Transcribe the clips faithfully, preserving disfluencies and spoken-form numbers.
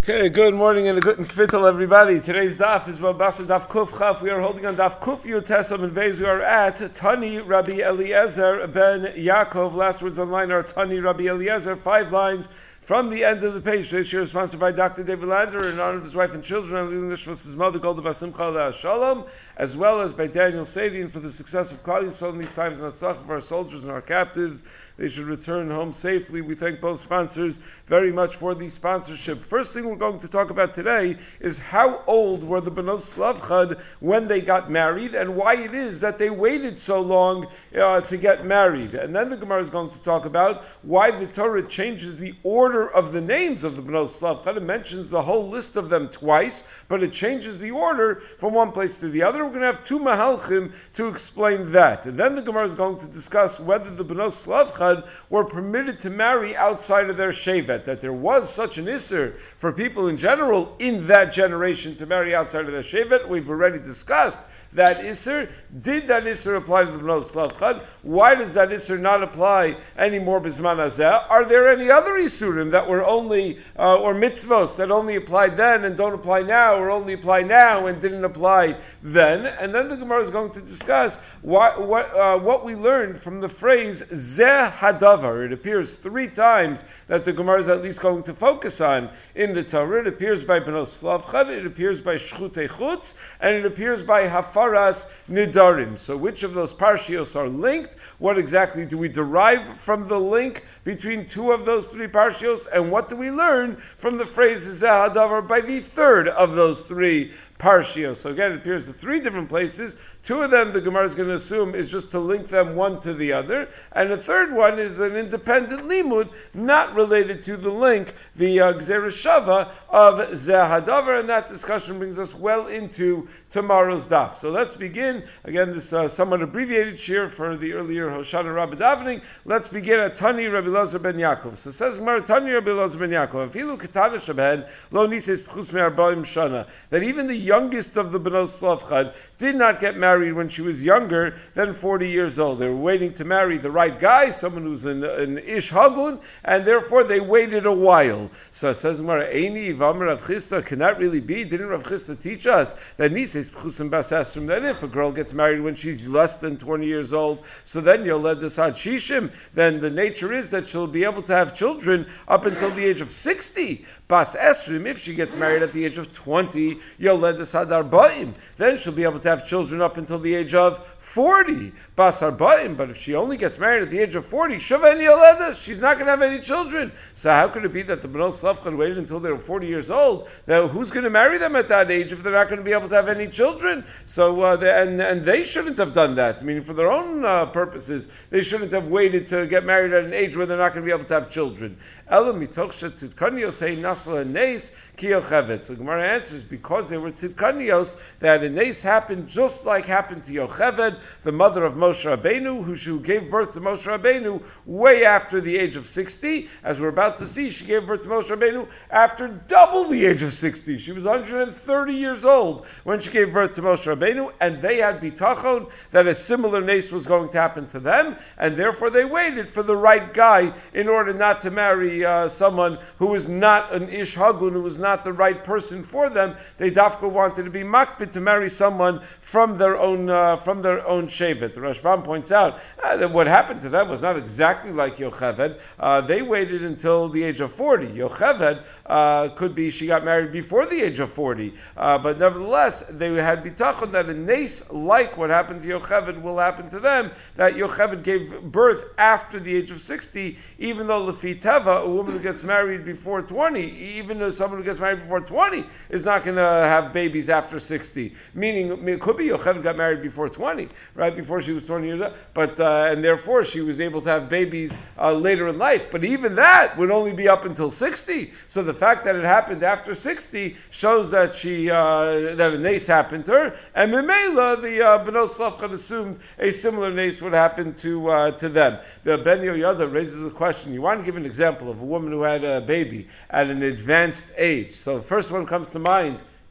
Okay, good morning and a good kvittel, everybody. Today's daf is Babasar Daf Kuf Chaf. We are holding on Daf Kuf Yutesam and Beis. We are at Tani Rabbi Eliezer ben Yaakov. Last words online are Tani Rabbi Eliezer. Five lines from the end of the page. Today's share is sponsored by Doctor David Lander in honor of his wife and children, and his mother, Golda Basimcha Shalom, as well as by Daniel Sadian for the success of Klal Yisrael in these times and Atzach for our soldiers and our captives. They should return home safely. We thank both sponsors very much for the sponsorship. First thing we're going to talk about today is how old were the Benos Slavchad when they got married and why it is that they waited so long uh, to get married. And then the Gemara is going to talk about why the Torah changes the order of the names of the Benos Slavchad. It mentions the whole list of them twice, but it changes the order from one place to the other. We're going to have two Mahalchim to explain that. And then the Gemara is going to discuss whether the Benos Slavchad were permitted to marry outside of their Shevet, that there was such an Isser for people in general in that generation to marry outside of their Shevet. We've already discussed that Isser. Did that Isser apply to the Benos Slavchad? Why does that Isser not apply anymore Bisman Hazeh? Are there any other Isurim that were only, uh, or mitzvos that only applied then and don't apply now, or only apply now and didn't apply then? And then the Gemara is going to discuss what what, uh, what we learned from the phrase Zeh Hadavar. It appears three times that the Gemara is at least going to focus on in the Torah. It appears by Benos Slavchad, it appears by Shchutei Chutz, and it appears by Hafaras Nidarim. So which of those parshios are linked? What exactly do we derive from the link between two of those three parshios? And what do we learn from the phrase Zeh Hadavar by the third of those three parshios? So again, it appears in three different places. Two of them, the Gemara is going to assume, is just to link them one to the other. And the third one is an independent limud, not related to the link, the uh, Gzera Shava of Zeh Hadavar. And that discussion brings us well into tomorrow's daf. So let's begin. Again, this uh, somewhat abbreviated shir for the earlier Hoshana Rabbah davening. Let's begin at Tani Rabbi Eliezer ben Yaakov. So says Gemara, Tani Rabbi Eliezer ben Yaakov, Afilu Ketana Shaben, Lo Nises Pchus Me'arbaim Shana, that even the youngest of the Benos Slavchad did not get married when she was younger than forty years old. They were waiting to marry the right guy, someone who's an, an Ish Hagun, and therefore they waited a while. So it says, Eini Vamar Rav Chisda, can that really be? Didn't Rav Chisda teach us that Nises Pchusim Bas Esrim, that if a girl gets married when she's less than twenty years old, so then you'll let this Ad Shishim, then the nature is that she'll be able to have children up until the age of sixty. Bas Esrim, if she gets married at the age of twenty, you'll let this Ad Arbaim, then she'll be able to have children up until the age of forty. Bas Arbaim, but if she only gets married at the age of forty, Shaven Yoledes, she's not going to have any children. So how could it be that the Benos Slavchad waited until they were forty years old? Now, who's going to marry them at that age if they're not going to be able to have any children? So, uh, they, and, and they shouldn't have done that. Meaning, for their own uh, purposes, they shouldn't have waited to get married at an age where they're not going to be able to have children. Elam mitoch shetzidkanios hey nasla neis ki yochevet. So Gemara answers, because they were tzidkanios, that a neis happened just like happened to Yocheved, the mother of Moshe Rabbeinu, who, who gave birth to Moshe Rabbeinu way after the age of sixty. As we're about to see, she gave birth to Moshe Rabbeinu after double the age of sixty. She was one hundred thirty years old when she gave birth to Moshe Rabbeinu, and they had bitachon that a similar neis was going to happen to them, and therefore they waited for the right guy in order not to marry uh, someone who was not an ish hagun, who was not the right person for them. They dafka wanted to be makbid to marry someone from their own uh, from their own shevet. The Rashbam points out uh, that what happened to them was not exactly like Yocheved. Uh, they waited until the age of forty. Yocheved uh, could be she got married before the age of forty, uh, but nevertheless they had bitachon that a nace like what happened to Yocheved will happen to them. That Yocheved gave birth after the age of sixty, even though Lefi Teva, a woman who gets married before twenty, even though someone who gets married before twenty is not going to have babies after sixty. Meaning, it could be Yocheved got married before twenty, right before she was twenty years old, but uh, and therefore she was able to have babies uh, later in life. But even that would only be up until sixty. So the fact that it happened after sixty shows that she uh, that a nace happened to her. And Memela, the uh, Benos Slavchad assumed a similar nace would happen to uh, to them. The Ben Yoyada raises a question. You want to give an example of a woman who had a baby at an advanced age. So the first one comes to mind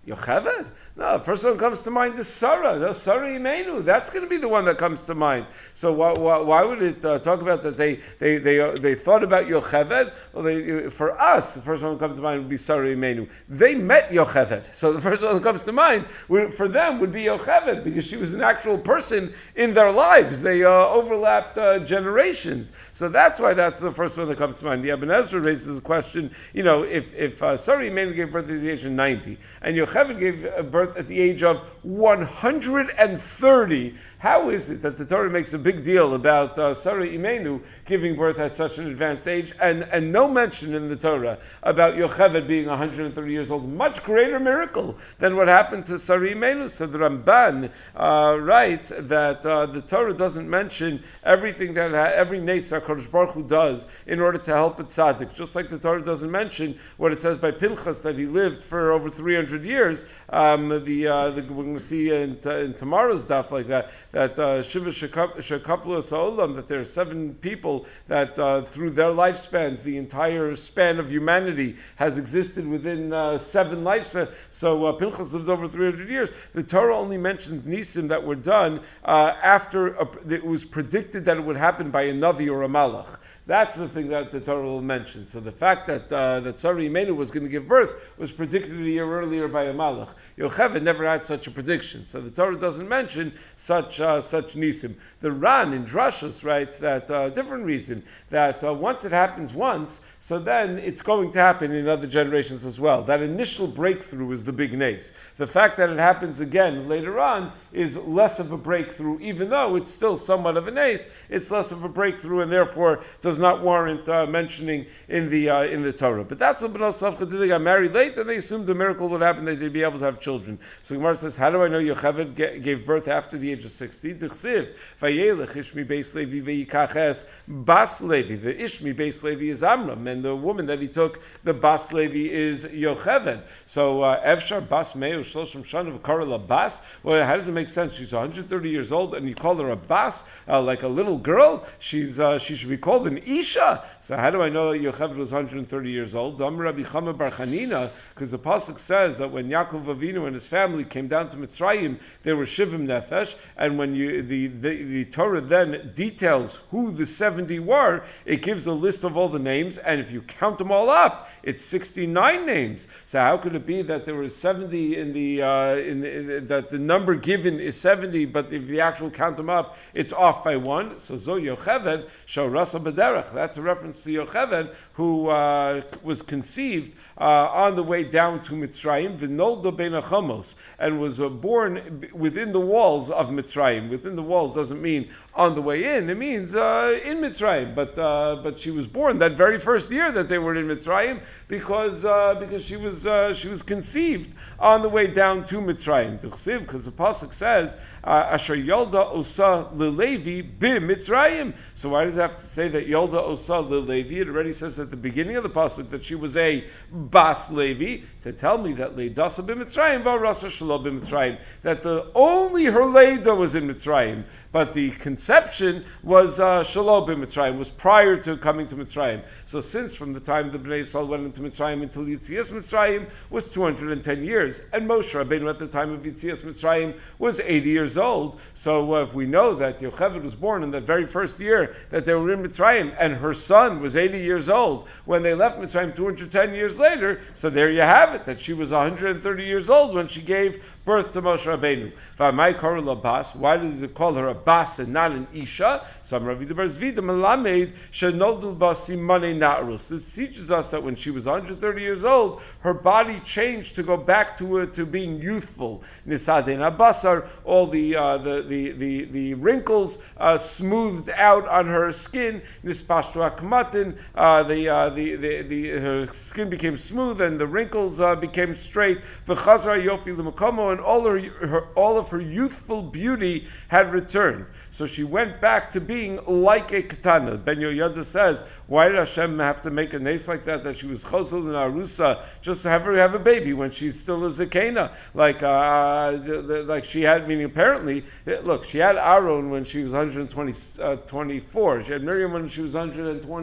Yocheved? No, the first one comes to mind is Sarah. No, Sarah Imenu. That's going to be the one that comes to mind. So why, why, why would it uh, talk about that they they they, uh, they thought about Yocheved? Well, they, for us, the first one that comes to mind would be Sarah Imenu. They met Yocheved. So the first one that comes to mind would, for them would be Yocheved because she was an actual person in their lives. They uh, overlapped uh, generations. So that's why that's the first one that comes to mind. The Ibn Ezra raises a question, you know, if, if uh, Sarah Imenu gave birth at the age of ninety and Yocheved gave birth at the age of one hundred thirty, how is it that the Torah makes a big deal about uh, Sarah Imenu giving birth at such an advanced age and, and no mention in the Torah about Yocheved being one hundred thirty years old? Much greater miracle than what happened to Sarah Imenu. So the Ramban uh, writes that uh, the Torah doesn't mention everything that ha- every nes HaKadosh Baruch Hu does in order to help a tzaddik. Just like the Torah doesn't mention what it says by Pinchas that he lived for over three hundred years. Um, the, uh, the we're going to see in, t- in tomorrow's daf like that that uh, Shiva Shekapla Sa'olam, that there are seven people that uh, through their lifespans, the entire span of humanity has existed within uh, seven lifespans. So uh, Pinchas lives over three hundred years. The Torah only mentions nisim that were done uh, after a, it was predicted that it would happen by a navi or a malach. That's the thing that the Torah will mention. So the fact that uh, that Sarah Imenu was going to give birth was predicted a year earlier by a malach. Yocheved never had such a prediction, so the Torah doesn't mention such uh, such nisim. The Ran in Drashos writes that a uh, different reason, that uh, once it happens once, so then it's going to happen in other generations as well. That initial breakthrough is the big nace. The fact that it happens again later on is less of a breakthrough, even though it's still somewhat of a nace. It's less of a breakthrough, and therefore does not warrant uh, mentioning in the uh, in the Torah. But that's what Bnei Savcha did. They got married late, and they assumed the miracle would happen, that they'd be able to have children. So Gemara says, how do I know Yocheved g- gave birth after the age of sixty? D'chsiv, vayelech Ishmi beis Levi v'yikaches bas Levi. The Ishmi beis Levi is Amram, and the woman that he took, the bas Levi, is Yocheved. So Evshar bas meo shloshim shana v'karela bas. Well, how does it make sense? She's one hundred thirty years old, and you call her a bas, uh, like a little girl? She's uh, she should be called an isha. So how do I know that Yocheved was one hundred thirty years old? Dam Rabbi Chama bar Chanina, because the pasuk says that when Yaakov Avinu and his family came down to Mitzrayim, they were shivim nefesh, and when you the, the the Torah then details who the seventy were, it gives a list of all the names, and if you count them all up, it's sixty-nine names. So how could it be that there were seventy in the uh, in, the, in the, that the number given is seventy, but if you actual count them up, it's off by one? So Zo Yocheved Shorasa B'derech. That's a reference to Yocheved, who uh, was conceived uh, on the way down to Mitzrayim, V'nolda ben Achamos, and was uh, born within the walls of Mitzrayim. Within the walls doesn't mean on the way in; it means uh, in Mitzrayim. But uh, but she was born that very first year that they were in Mitzrayim, because uh, because she was uh, she was conceived on the way down to Mitzrayim. Because the pasuk says, "Asher Yolda Osa LeLevi Bi Mitzrayim." So why does it have to say that Yolda Osa LeLevi? It already says at the beginning of the pasuk that she was a Bas Levi, to tell me that Leidasa Bi Mitzrayim V'Rasa Shelo Bi Mitzrayim, that the only her Leida was in Mitzrayim, but the conception was uh, Shelo Bi Mitzrayim, was prior to coming to Mitzrayim. So since from the time the Bnei Yisrael went into Mitzrayim until Yitzias Mitzrayim was two hundred ten years, and Moshe Rabbeinu at the time of Yitzias Mitzrayim was eighty years old. So uh, if we know that Yocheved was born in that very first year that they were in Mitzrayim, and her son was eighty years old when they left Mitzrayim two hundred ten years later, so there you have it, that she was one hundred thirty years old when she gave birth to Moshe Rabbeinu. V'amai koru la bas. Why does it call her a bas and not an isha? Some Rav Bar Zvida melamed shenodul basimane na'rus. This teaches us that when she was one hundred thirty years old, her body changed to go back to uh, to being youthful. Nisaden abasar, all the uh, the, the the the wrinkles uh, smoothed out on her skin. Nispashtu akmatin, uh, the, uh, the the the her skin became smooth and the wrinkles uh, became straight. V'chazra yofi l'makomo, and all her, her all of her youthful beauty had returned. So she went back to being like a katana. Ben Yoyada says, why did Hashem have to make a nace like that, that she was chosel and arusa, just to have her have a baby when she's still a zakena? Like, uh, like she had, meaning apparently, look, she had Aaron when she was one hundred twenty, uh, twenty-four. She had Miriam when she was one hundred twenty-six.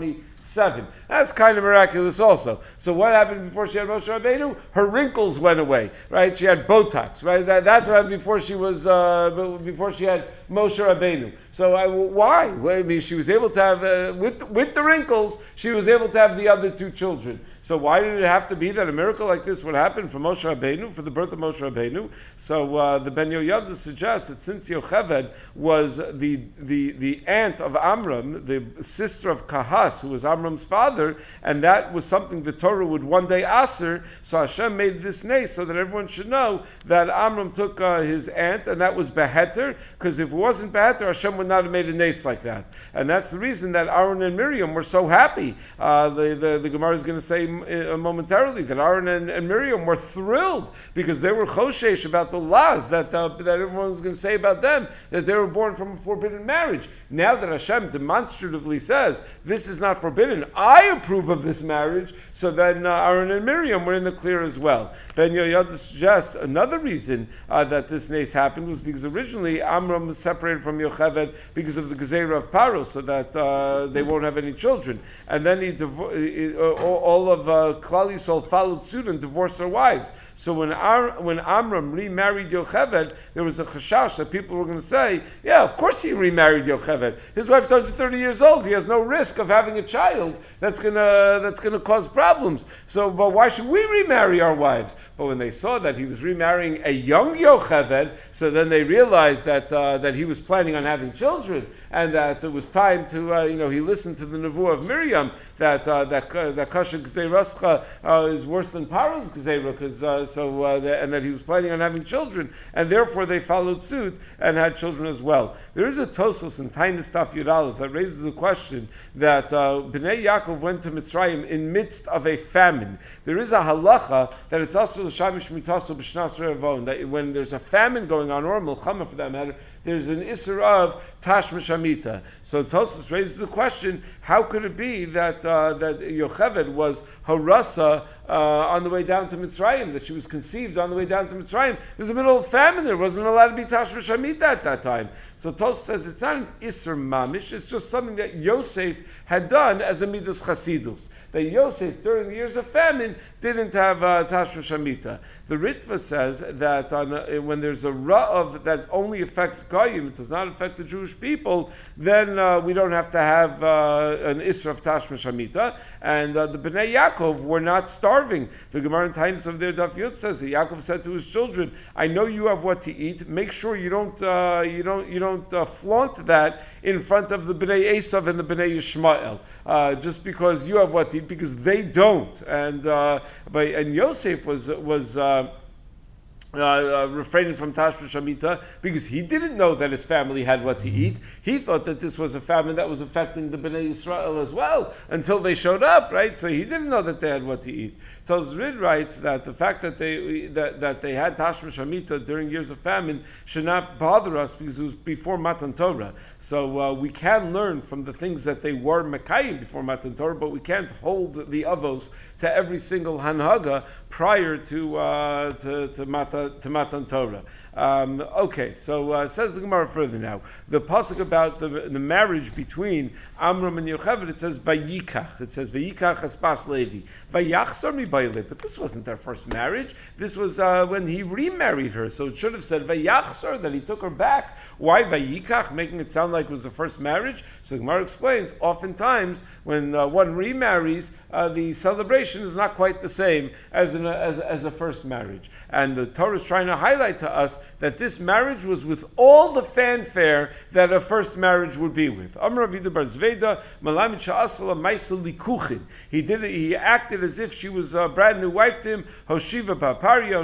Seven. That's kind of miraculous also. So what happened before she had Moshe Rabbeinu? Her wrinkles went away, right? She had Botox, right? That, that's what happened before she was, uh, before she had Moshe Rabbeinu. So I, why? Well, I mean, she was able to have, uh, with, with the wrinkles, she was able to have the other two children. So why did it have to be that a miracle like this would happen for Moshe Rabbeinu, for the birth of Moshe Rabbeinu? So uh, the Ben Yoyada suggests that since Yocheved was the, the, the aunt of Amram, the sister of Kahas, who was Amram's father, and that was something the Torah would one day aser, so Hashem made this nace so that everyone should know that Amram took uh, his aunt, and that was Beheter, because if it wasn't Beheter, Hashem would not have made a nace like that. And that's the reason that Aaron and Miriam were so happy. Uh, the, the, the Gemara is going to say uh, momentarily that Aaron and, and Miriam were thrilled because they were choshesh about the laws that, uh, that everyone was going to say about them, that they were born from a forbidden marriage. Now that Hashem demonstratively says, this is not forbidden, I approve of this marriage, so then uh, Aaron and Miriam were in the clear as well. Ben Yoyada suggests another reason uh, that this nace happened was because originally Amram was separated from Yocheved because of the Gezerah of Paro, so that uh, they won't have any children. And then he divo- he, uh, all of uh, Klal Yisrael followed suit and divorced their wives. So when Ar- when Amram remarried Yocheved, there was a chashash that people were going to say, yeah, of course he remarried Yocheved. His wife's one hundred thirty years old. He has no risk of having a child that's gonna that's gonna cause problems. So, but why should we remarry our wives? But when they saw that he was remarrying a young Yocheved, so then they realized that uh, that he was planning on having children, and that it was time to uh, you know he listened to the nevuah of Miriam that uh, that uh, that kasha gzeirascha uh, is worse than Paro's gzeira, because uh, so uh, the, and that he was planning on having children, and therefore they followed suit and had children as well. There is a Tosfos in Tainis Taf Yud Aleph that raises the question that uh, Bnei Yaakov went to Mitzrayim in midst of a famine. There is a halacha that it's also l'shamish mitaso b'shnas re'avon, that when there's a famine going on, or a milchama for that matter, there's an isser of tash mishamita. So Tosfos raises the question: how could it be that uh, that Yocheved was harasa uh, on the way down to Mitzrayim, that she was conceived on the way down to Mitzrayim? There was a middle of famine; there wasn't allowed to be tash mishamita at that time. So Tosfos says it's not an isser mamish; it's just something that Yosef had done as a midas chasidus. That Yosef, during the years of famine, didn't have uh, Tashma Shamita. The Ritva says that on a, when there's a Ra'av that only affects Goyim, it does not affect the Jewish people, then uh, we don't have to have uh, an Isra of Tashma Shamita. And uh, the Bnei Yaakov were not starving. The Gemara in Times of their Daf Yud says that Yaakov said to his children, I know you have what to eat. Make sure you don't uh, you don't, you don't uh, flaunt that in front of the Bnei Esav and the Bnei Yishmael. Uh, just because you have what to eat, because they don't, and uh, but and Yosef was was uh, uh, uh, refraining from Tashma Shamita because he didn't know that his family had what to eat. He thought that this was a famine that was affecting the Bnei Yisrael as well until they showed up, right? So he didn't know that they had what to eat. Tozrid writes that the fact that they that, that they had Tashma Shamita during years of famine should not bother us because it was before Matan Torah. So uh, we can learn from the things that they were Mekayim before Matan Torah, but we can't hold the Avos to every single Hanhaga prior to uh, to, to, Mata, to Matan Torah. Um, okay, so uh, says the Gemara further now. The pasuk about the, the marriage between Amram and Yocheved, it says Vayikach. It says Vayikach Aspas Levi. Vayachsar mi Baile. But this wasn't their first marriage. This was uh, when he remarried her. So it should have said Vayachsar, that he took her back. Why Vayikach, making it sound like it was the first marriage? So the Gemara explains, oftentimes when uh, one remarries, uh, the celebration is not quite the same as, an, as, as a first marriage. And the Torah is trying to highlight to us that this marriage was with all the fanfare that a first marriage would be with. Amar Avida bar Zveda, Malamid Sha'asala Maisa Likuchin. He did it, he acted as if she was a brand new wife to him. Hoshiva Paparion.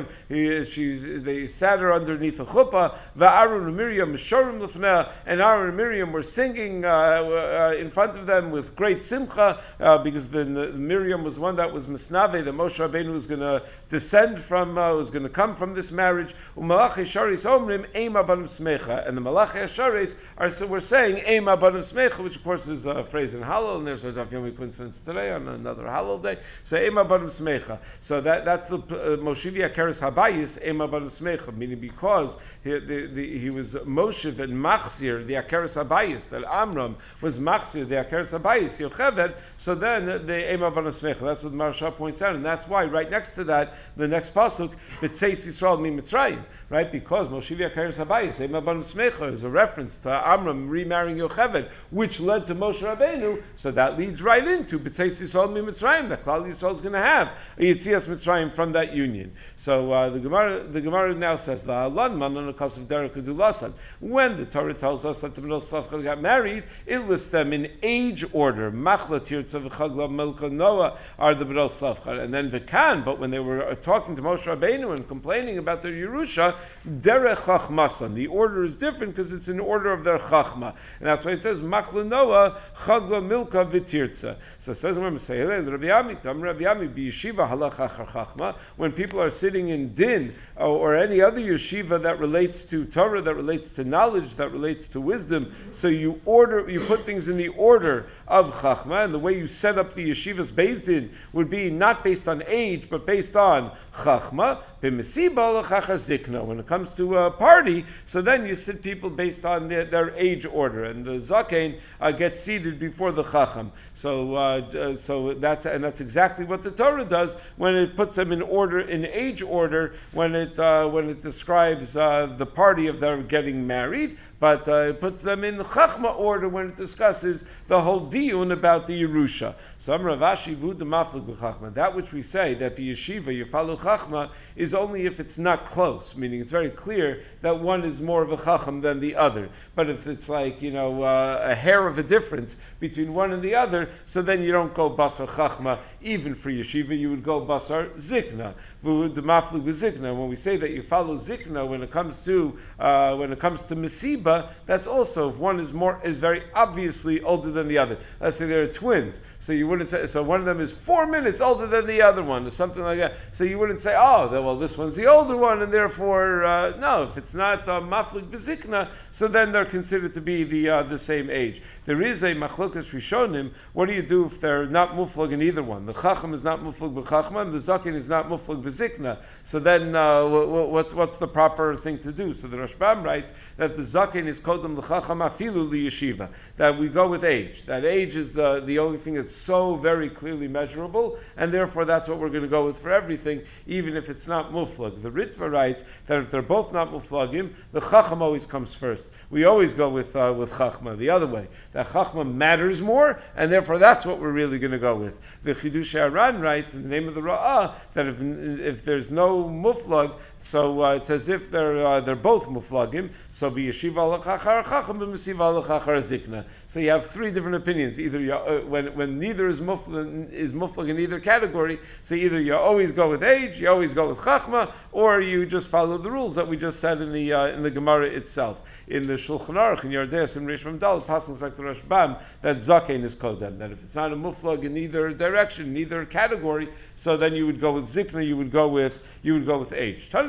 She's they sat her underneath a chuppah. Va'Aaron and Miriam Mishorim Lefneh, and Aaron and Miriam were singing uh, uh, in front of them with great simcha uh, because the, the Miriam was one that was Misnave, that Moshe Rabbeinu was going to descend from, uh, was going to come from this marriage. Umalachei sharis omrim ema banim smecha, and the malachei sharis are so we're saying ema banim smecha, which of course is a phrase in Hallel, and there's a Daf Yomi coincidence today on another Hallel day. So ema banim smecha. So that that's the uh, Moshivi Akeres Habayis ema banim smecha, meaning because he, the, the, he was Moshiv and Machzir the Akeres Habayis, that Amram was Machzir the Akeres Habayis Yocheved. So then the ema banim smecha. That's what Maharsha points out, and that's why right next to that the next pasuk B'tzeis Yisrael mi Mitzrayim, right? Because Moshivi Akeres Habayis ema banim smecha is a reference to Amram remarrying Yocheved, which led to Moshe Rabbeinu. So that leads right into B'tzeis Yisrael mi Mitzrayim, that Klal Yisrael is going to have a Yitzias Mitzrayim from that union. So uh, the Gemara, the Gemara now says La'alan manan akasav derek udulasan. When the Torah tells us that the Bnei Safchad got married, it lists them in age order. Machla Tirza v'Chagla Milka Noah are the Bnei Safchad, and then V'kan. But when they were talking to Moshe Rabbeinu and complaining about their Yerusha, derech chachmasan. The order is different because it's in order of their chachma, and that's why it says Machla Noah Chagla Milka V'Tirza. So it says when Rabbi Yami, Tam Rabbi Yami b'yeshiva halacha chachma, when people are sitting in din or, or any other yeshiva that relates to Torah, that relates to knowledge, that relates to wisdom, so you order, you put things in the order of chachma, and the way you set up the yeshivas based in would be not based on age, but based on chachma. When it comes to a party, so then you sit people based on their, their age order, and the zakein uh, gets seated before the chacham. So, uh, so that's and that's exactly what the Torah does when it puts them in order, in age order, when it uh, when it describes uh, the party of their getting married. But uh, it puts them in chachma order when it discusses the whole diyun about the Yerusha. So Amar Rav Ashi v'hu demaflig b'chachma. That which we say that b'yeshiva you follow chachma is only if it's not close, meaning it's very clear that one is more of a chacham than the other. But if it's like, you know, uh, a hair of a difference between one and the other, so then you don't go basar chachma. Even for yeshiva, you would go basar zikna. V'hu demaflig b'zikna. When we say that you follow zikna when it comes to uh, when it comes to mesiba, that's also if one is more is very obviously older than the other. Let's say they're twins, so you wouldn't say so. One of them is four minutes older than the other one, or something like that. So you wouldn't say, oh, well, this one's the older one, and therefore, uh, no. If it's not maflig bezikna, so then they're considered to be the uh, the same age. There is a machlokas rishonim. What do you do if they're not muflag in either one? The chacham is not muflag b'chachma, and the zaken is not muflag bezikna. So then, uh, what's what's the proper thing to do? So the Rashbam writes that the zaken is kodem l'chacham afilu liyeshiva. That we go with age. That age is the the only thing that's so very clearly measurable, and therefore that's what we're going to go with for everything, even if it's not muflag. The Ritva writes that if they're both not muflagim, the chacham always comes first. We always go with uh, with chachma the other way. That chachma matters more, and therefore that's what we're really going to go with. The Chidush Aran writes in the name of the Ra'ah that if if there's no muflag, so uh, it's as if they're uh, they're both muflagim. So be yeshiva l'chachar chacham b'mesiva l'chachar zikna. So you have three different opinions. Either you, uh, when when neither is muflag is muflag in either category, so either you always go with age, you always go with chachma, or you just follow the rules that we just said in the uh, in the Gemara itself. In the Shulchan Aruch in Yardes and Rishon Dal, pasuk like the Rashbam that zakein is kodem. That if it's not a muflag in either direction, neither category, so then you would go with zikna, you would go with you would go with age. The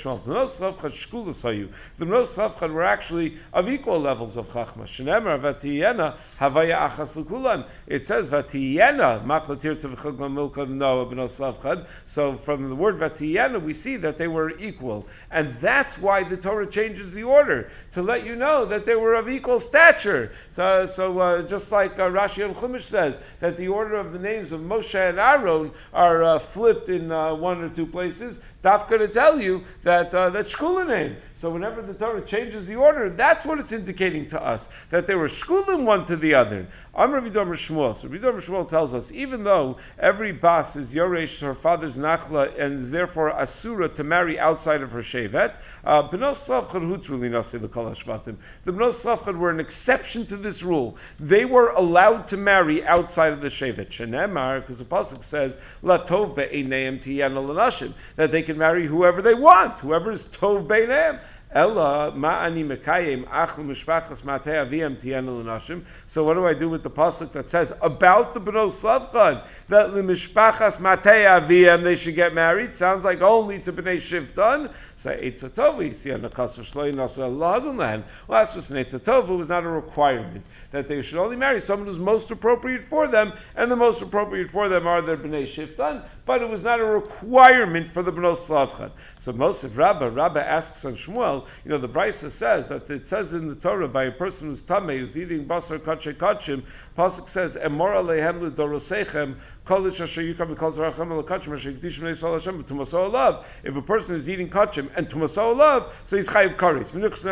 Bnei Safchad were actually of equal levels of chachma. Shenemar vatiyena havaya achas l'kulan. It says vatiyena machla tirtza v'chagla milka Noah Bnei Safchad. So from the word vatiyena, we see that they were equal, and that's why the Torah changes the order to let you know that they were of equal stature. So, so uh, just like uh, Rashi and Chumash says that the order of the names of Moshe and Aaron are uh, flipped in uh, one or two places, Dafka to tell you that uh, that's shkula name. So whenever the Torah changes the order, that's what it's indicating to us, that they were shkulim one to the other. Amar Vidom Shmuel. So Vidom Shmuel tells us, even though every bas is Yoresh, her father's nachla, and is therefore asura to marry outside of her shevet, uh, Bnei Safchad hutzruli nasi l'kol hashvatim. The Bnei Safchad were an exception to this rule. They were allowed to marry outside of the shevet. Shenemar, because the pasuk says, La tov be'eineim tiyana l'nashim, that they can marry whoever they want, whoever is tov beinam. Ella ma'ani mekayim achlu mishpachas matei aviyam tiyenu l'nashim. So what do I do with the pasuk that says about the Bnos Slavchad that l'mishpachas matei aviyam they should get married? Sounds like only to Bnei Shivtan. So Eitzah Tova, you see on the Kasser Shloi Nasu Lagulan. Well, that's just an Eitzah Tova. It was not a requirement that they should only marry someone who's most appropriate for them, and the most appropriate for them are their Bnei Shivtan. But it was not a requirement for the Bnos Slavchad. So Mosif Rabbah, Rabbah asks on Shmuel, you know, the Brisa says that it says in the Torah by a person who's tamei, who's eating basar kachay kachim, pasuk says, Emor alehem l'dorosechem, kolish asher yukam v'kol zarachem l'kachim asher yikdishim le'yisrael Hashem v'tumaso olav. If a person is eating kachim and tumaso olav, so he's chayiv karis.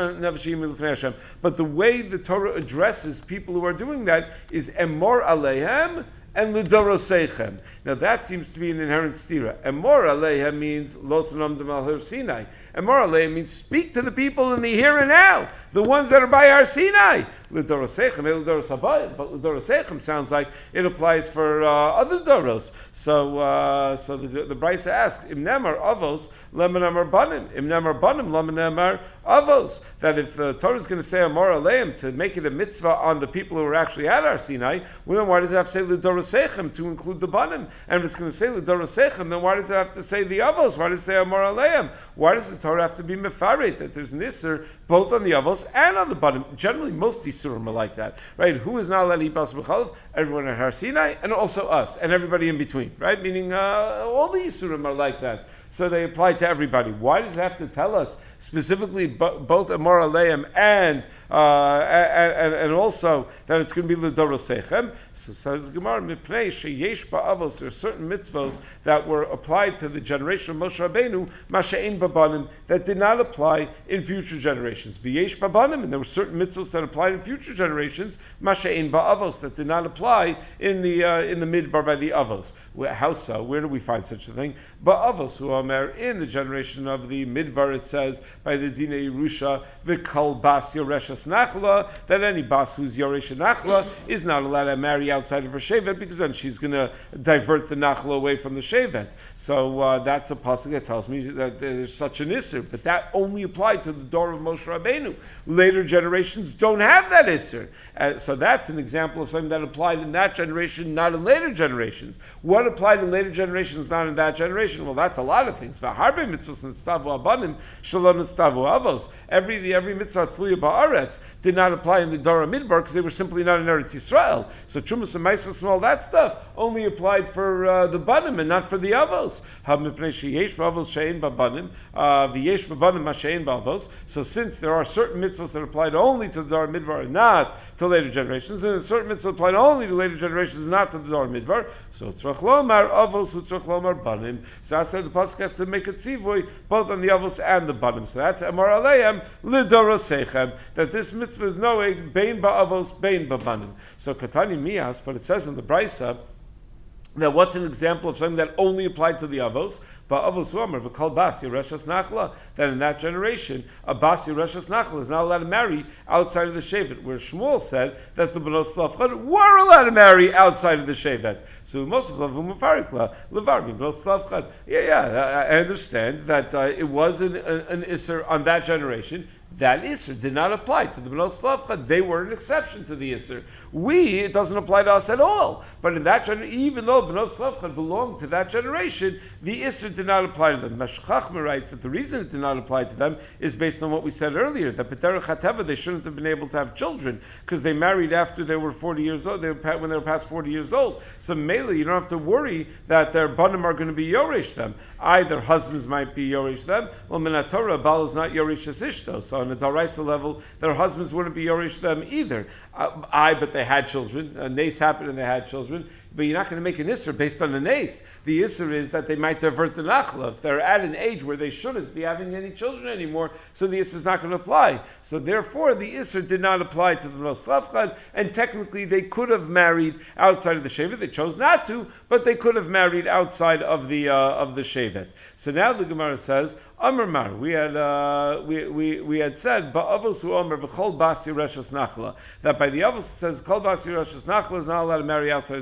But the way the Torah addresses people who are doing that is Emor alehem and l'dorosechem. Now that seems to be an inherent stira. Emor alehem means los nomdem al Har Sinai. Emor alehem means speak to the people in the here and now, the ones that are by Har Sinai. L'dorosechem, l'doros habayim, but l'dorosechem sounds like it applies for uh, other doros. So, uh, so the, the Brisa asks, Im nemar avos, lemen amar banim. Im nemar banim, lemen amar avos. That if the Torah is going to say Emor alehem to make it a mitzvah on the people who are actually at Har Sinai, well then why does it have to say l'dorosechem to include the banim? And if it's going to say l'dorosechem, then why does it have to say the avos? Why does it say Emor alehem? Why does the Torah have to be mefaret that there's an isser both on the avos and on the banim? Generally, most isurim are like that, right? Who is not allowed to eat basar b'chalav? Everyone at Har Sinai, and also us, and everybody in between, right? Meaning uh, all the isurim are like that. So they apply to everybody. Why does it have to tell us specifically bo- both Emor alehem and, uh, and and also that it's going to be l'dorosechem? So says Gemara, mipnei sheyesh ba'avos, there are certain mitzvos that were applied to the generation of Moshe Rabbeinu, masha'in babanim, that did not apply in future generations. V'yesh babanim, and there were certain mitzvos that applied in future generations, masha'in ba'avos, that did not apply in the uh, in the midbar by the avos. How so? Where do we find such a thing? Ba'avos who are in the generation of the Midbar, it says by the Dina Yerusha, v'kol bas yoreshas nachla, that any bas who's yoresh nachla is not allowed to marry outside of her shevet, because then she's going to divert the nachla away from the shevet. So uh, that's a pasuk that tells me that there's such an isser, but that only applied to the door of Moshe Rabbeinu. Later generations don't have that isser, uh, so that's an example of something that applied in that generation, not in later generations. What applied in later generations, not in that generation? Well, that's a lot of things. Every the every mitzvah tzluya ba'aretz did not apply in the Dora Midbar because they were simply not in Eretz Yisrael. So Trumas and Maisos and all that stuff only applied for uh, the banim and not for the avos. So since there are certain mitzvahs that applied only to the Dora Midbar and not to later generations, and certain mitzvahs applied only to later generations, not to the Dora Midbar, so tzrach lomar avos u'tzrach lomar banim. So that's why the pasuk has to make a tzivoy both on the avos and the banim. So that's Emor alehem l'dorosechem, that this mitzvah is knowing bein ba'avos, bein ba'banim. So katani mias, but it says in the Brisa that what's an example of something that only applied to the avos? Ba'avos u'amar v'kol bas yoreshas nachla, that in that generation a bas yoreshas nachla is not allowed to marry outside of the shevet, where Shmuel said that the Bnos Slavchad were allowed to marry outside of the shevet. So most of them mufarikla levarmi Bnos Slavchad. Yeah, yeah, I understand that uh, it was an, an, an isser on that generation. That Isser did not apply to the Bnos Slavchad. They were an exception to the Isser. We, it doesn't apply to us at all. But in that generation, even though Bnos Slavchad belonged to that generation, the Isser did not apply to them. Meshchachma writes that the reason it did not apply to them is based on what we said earlier, that B'derech HaTeva, they shouldn't have been able to have children, because they married after they were forty years old, they were, when they were past forty years old. So mainly, you don't have to worry that their banim are going to be Yoresh them. Either husbands might be Yoresh them, well, Minatorah, Baal is not Yoresh as Ishto, so on a Daraisa level, their husbands wouldn't be Yorish them either. Uh, I, but they had children. A nace happened and they had children. But you're not going to make an Isser based on a nace. The Isser is that they might divert the Nachla. If they're at an age where they shouldn't be having any children anymore, so the Isser is not going to apply. So therefore, the Isser did not apply to the Bnos Slavchad, and technically they could have married outside of the Shevet. They chose not to, but they could have married outside of the uh, of the Shevet. So now the Gemara says, Amar Mar, we had uh, we, we we had said Ba'avos hu Amar v'chol bas yoreshas nachla, that by the avos it says Kol bas yoreshas nachla is not allowed to marry outside of the Shevet.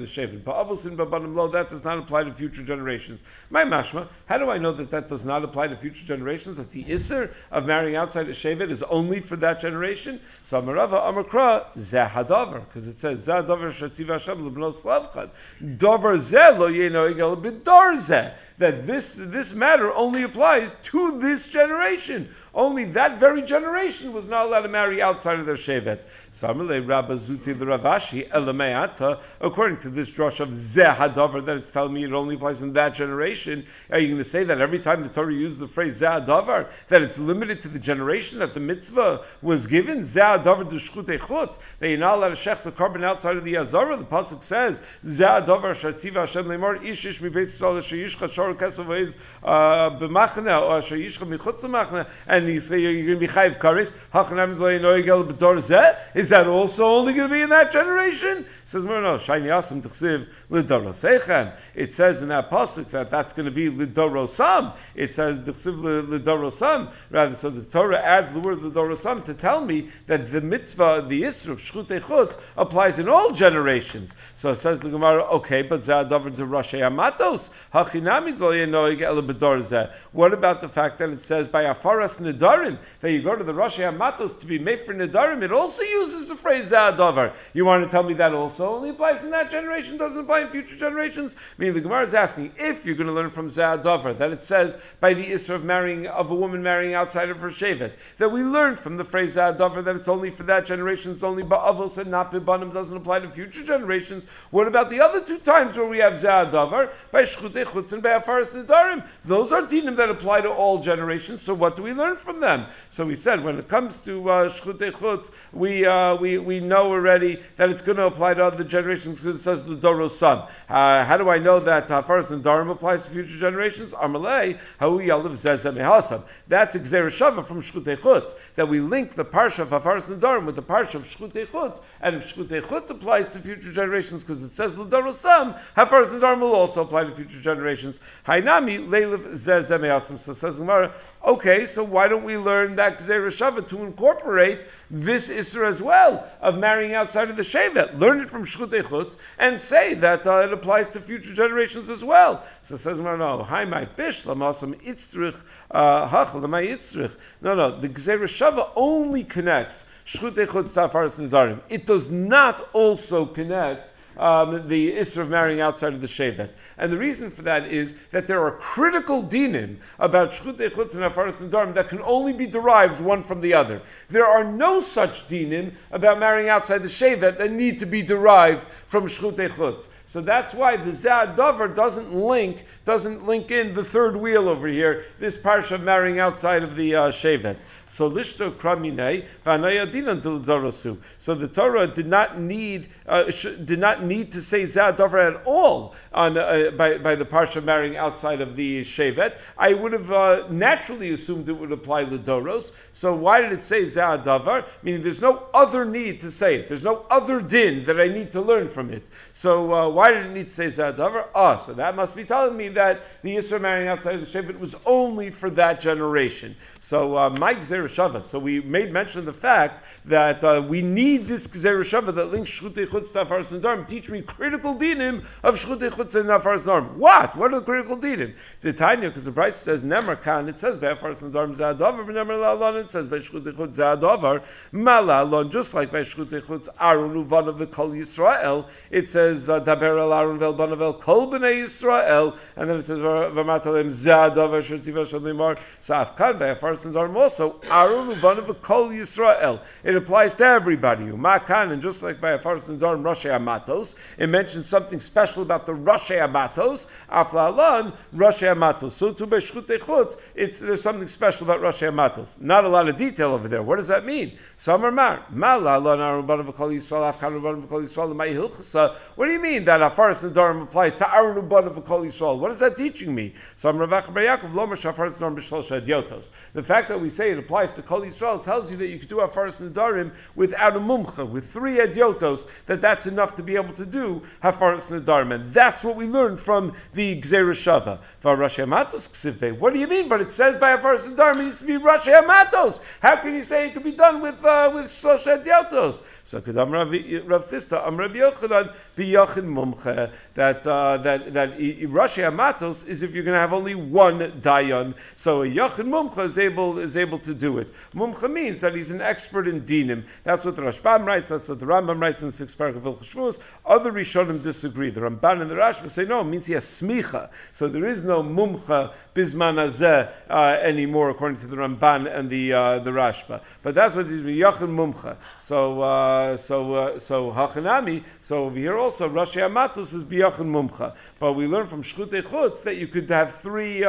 Ba'avusin ba'banim lo, that does not apply to future generations. My mashma, how do I know that that does not apply to future generations? That the isser of marrying outside a shevet is only for that generation? So Amarava Amakra Zeh Hadavar, because it says Zeh Hadavar Shatziv Hashem L'bnos Slavchad Davar Zeh Lo Yeno Igel B'Dar Zeh, that this this matter only applies to this generation. Only that very generation was not allowed to marry outside of their shevet. Samalei Rabba Zuti the Ravashi Elameata. According to this drush of Zeh Hadavar, that it's telling me it only applies in that generation. Are you going to say that every time the Torah uses the phrase Zeh Hadavar, that it's limited to the generation that the mitzvah was given? Zeh Hadavar d'shchutei chutz, that you're not allowed to shech the carbon outside of the Azara. The pasuk says Zeh Hadavar shatziva Hashem leimor ish ish mi beis Yisrael sheyishcha shor kesef v'ez b'machna or sheyishcha michutz l'machna, and you say you're going to be chayiv kares. Hachanam lo yenoigel b'dor zeh. Is that also only going to be in that generation? It says no, no. Shayni Yasim t'chsiv l'dorosechem. It says in that pasuk that that's going to be l'dorosam. It says t'chsiv l'dorosam. Rather, so the Torah adds the word l'dorosam to tell me that the mitzvah, the isra of shchutei chutz, applies in all generations. So it says the Gemara, okay, but zeh hadavar to Rashi Amatos hachinami lo yenoigel b'dor zeh. What about the fact that it says by afaras nedarim that you go to the Rashi Amatos to be made for nedarim? It also uses the phrase zeh hadavar. You want to tell me that also only applies in that generation, doesn't apply in future generations? Meaning the Gemara is asking, if you're going to learn from zeh hadavar that it says by the isra of marrying of a woman marrying outside of her shevet, that we learn from the phrase zeh hadavar that it's only for that generation, it's only ba'avos and not bibanim, doesn't apply to future generations. What about the other two times where we have zeh hadavar by shchutei chutz and by afaras nedarim? Those are dinim that apply to all generations. So what do we learn from them? So we said when it comes to uh, shchutei chutz, we uh, we we know already that it's going to apply to other generations because it says the dorosam. Uh, how do I know that afaras nedarim applies to future generations? Amalei hau yalav zezeh mehasam. That's Gzeira Shava from shchutei chutz, that we link the parsha of afaras nedarim with the parsha of shchutei chutz, and if shchutei chutz applies to future generations because it says the dorosam, afaras nedarim will also apply to future generations. Hainami leilav zezeh mehasam. So says Gemara, okay, so why don't we learn that Gzeira Shava to incorporate this Isra as well, of marrying outside of the Shevet? Learn it from Shchutei Chutz and say that uh, it applies to future generations as well. So it says, no, no, Hai mai bish lamasam itzrich hach lamai itzrich. No, no, the Gzeira Shava only connects Shchutei Chutz to afaras nedarim. It does not also connect Um, the isra of marrying outside of the shevet. And the reason for that is that there are critical dinim about shchutei chutz and afaras nedarim that can only be derived one from the other. There are no such dinim about marrying outside the shevet that need to be derived from shchutei chutz. So that's why the zeh hadavar doesn't link, doesn't link in the third wheel over here, this parsha of marrying outside of the uh, shevet. So lishto kraminei v'anayadinan dildarosu. So the Torah did not need, uh, sh- did not need to say zeh hadavar at all on uh, by by the parsha of marrying outside of the shevet. I would have uh, naturally assumed it would apply lidoros. So why did it say zeh hadavar? Meaning there's no other need to say it. There's no other din that I need to learn from it. So uh, why did it need to say zeh hadavar? Ah, so that must be telling me that the Yisra marrying outside of the shevet was only for that generation. So uh, my Gzeira Shava. So we made mention of the fact that uh, we need this Gzeira Shava that links shchutei chutz to afaras nedarim. Teach me critical dinim of shchutei chutz and afaras nedarim. What? What are the critical dinim? The Tanya, because the Bryce says Nemar Kan, it says by afaras nedarim zeh hadavar, but Nemar la'alon, it says by shchutei chutz zeh hadavar, mala'alon, just like by shchutei chutz Aaron uvanav v'kol Yisrael. It says daber el Aaron v'elbanav el kol b'nei Yisrael, and then it says v'matalem zeh hadavar shesiva shalimar. So afkan by afaras nedarim also Aaron uvanav v'kol Yisrael. It applies to everybody. Umakan, and just like by afaras nedarim Rashi Amatos, it mentions something special about the Rashi Amatos. Afla'alan Rashi Amatos. So to by shchutei chutz, it's there's something special about Rashi Amatos. Not a lot of detail over there. What does that mean? Samar Mar Mala'alan Aaron uvanav v'kol Yisrael. Afkan uvanav v'kol Yisrael. Mai hilchasa. What do you mean that afaras nedarim applies to Aaron uvanav v'kol Yisrael? What is that teaching me? Samar Rav Acha bar Yaakov Lomer shafaras nedarim b'shlosha edyotos. The fact that we say it applies to Kol Yisrael tells you that you could do afaras nedarim without a mumcha, with three edyotos, that that's enough to be able able to do Hafaras Nadarim. And that's what we learned from the Gzeira Shava. Rashi Hamatos Ksive. What do you mean? But it says by Hafaras Nadarim it needs to be Rashi Hamatos. How can you say it could be done with uh, with Shlosha Diotos? So Kedam Rav Chisda, Am Rabbi Yochanan, B'Yachin Mumche, that uh, that that Rashi Hamatos is if you're going to have only one dayan. So a Yachin Mumche is able is able to do it. Mumche means that he's an expert in dinim. That's what the Rashbam writes. That's what the Rambam writes in the sixth paragraph of Hilchos Shavuos. Other Rishonim disagree. The Ramban and the Rashba say no. It means he has smicha. So there is no Mumche bisman hazeh uh, anymore, according to the Ramban and the uh, the Rashba. But that's what it is. Yachin Mumche. So uh, so uh, so Hachanami. So over here also Rashi Hamatos is biyachin Mumcha. But we learn from Shchutei Chutz that you could have three uh,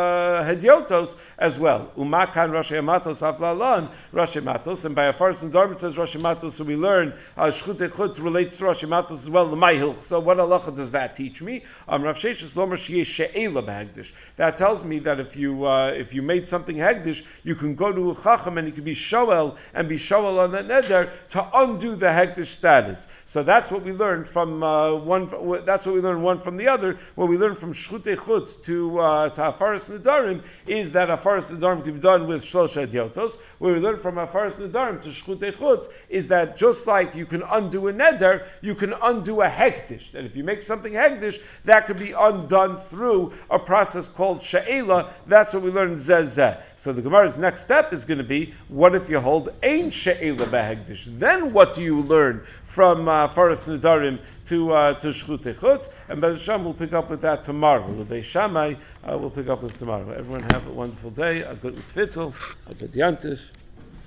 hediotos as well. Umakan Rashi Hamatos Aflalan Rashi Hamatos, and by a Hafaras Nadarim it says Rashi Hamatos. So we learn uh, Shchutei Chutz relates to Rashi Hamatos as well. L'mayhilch. So what halacha does that teach me? Um, Rav Sheshes Lomer Sheyeh She'ela B'Hegdish. That tells me that if you uh, if you made something Hegdish, you can go to a Chacham and you can be Shoel and be Shoel on that neder to undo the Hegdish status. So that's what we learned from uh, one. That's what we learned one from the other. What we learned from Shchutei Chutz to uh, to Hafaras Nadarim is that Hafaras Nadarim can be done with Shlosha Diotos. What we learned from Hafaras Nadarim to Shchutei Chutz is that just like you can undo a neder, you can undo a Hegdish. That if you make something Hegdish, that could be undone through a process called She'ela. That's what we learned in Zeh. So the Gemara's next step is going to be, what if you hold Ein She'ela B'Hegdish? Then what do you learn from uh, Hafaras Nadarim to uh, to Shchutei Chutz? And Be'ez Hashem will pick up with that tomorrow. The Beis Shammai uh, will pick up with tomorrow. Everyone have a wonderful day. A good Tfittel, a good Yantif.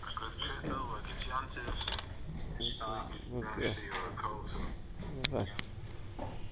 A good Yantif.